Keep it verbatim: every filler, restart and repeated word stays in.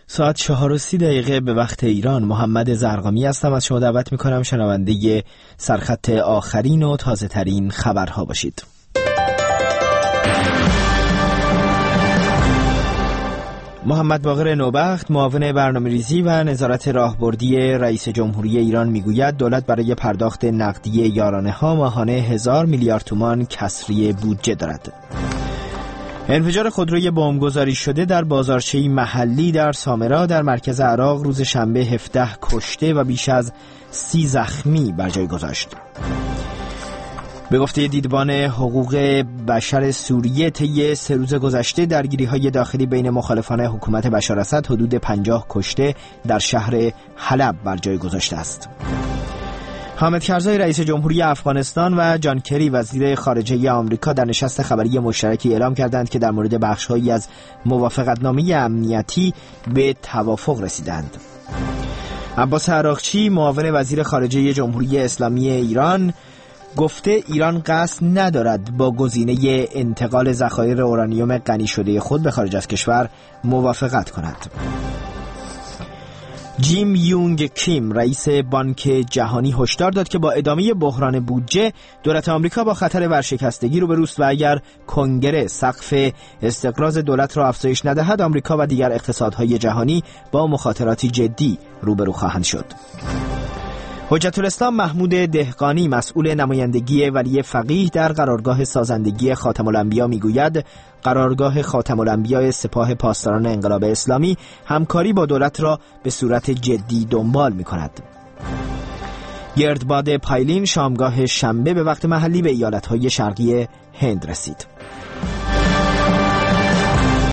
ساعت چهار و سی دقیقه به وقت ایران. محمد زرقامی هستم. از شما دعوت میکنم شنونده سرخط آخرین و تازه ترین خبرها باشید. محمد باقر نوبخت، معاون برنامه‌ریزی و نظارت راهبردی رئیس جمهوری ایران میگوید دولت برای پرداخت نقدی یارانه ها ماهانه هزار میلیارد تومان کسری بودجه دارد. انفجار خودروی بمبگذاری شده در بازارچه‌ای محلی در سامرا در مرکز عراق روز شنبه هفده کشته و بیش از سی زخمی بر جای گذاشت. به گفته دیدبان حقوق بشر سوریه طی سه روز گذشته درگیری‌های داخلی بین مخالفان حکومت بشار اسد حدود پنجاه کشته در شهر حلب بر جای گذاشته است. حامد کرزای رئیس جمهوری افغانستان و جان کری وزیر خارجه آمریکا در نشست خبری مشترکی اعلام کردند که در مورد بخش‌هایی از موافقتنامه امنیتی به توافق رسیدند. عباس عراقچی، معاون وزیر خارجه جمهوری اسلامی ایران، گفته ایران قصد ندارد با گزینه انتقال ذخایر اورانیوم غنی شده خود به خارج از کشور موافقت کند. جیم یونگ کیم، رئیس بانک جهانی، هشدار داد که با ادامه بحران بودجه دولت آمریکا با خطر ورشکستگی روبروست و اگر کنگره سقف استقراض دولت را افزایش ندهد آمریکا و دیگر اقتصادهای جهانی با مخاطراتی جدی روبرو خواهند شد. حجت الاسلام محمود دهقانی، مسئول نمایندگی ولی فقیه در قرارگاه سازندگی خاتم الانبیا میگوید قرارگاه خاتم الانبیا سپاه پاسداران انقلاب اسلامی همکاری با دولت را به صورت جدی دنبال می‌کند. گردباد پایلین شامگاه شنبه به وقت محلی به ایالت‌های شرقی هند رسید.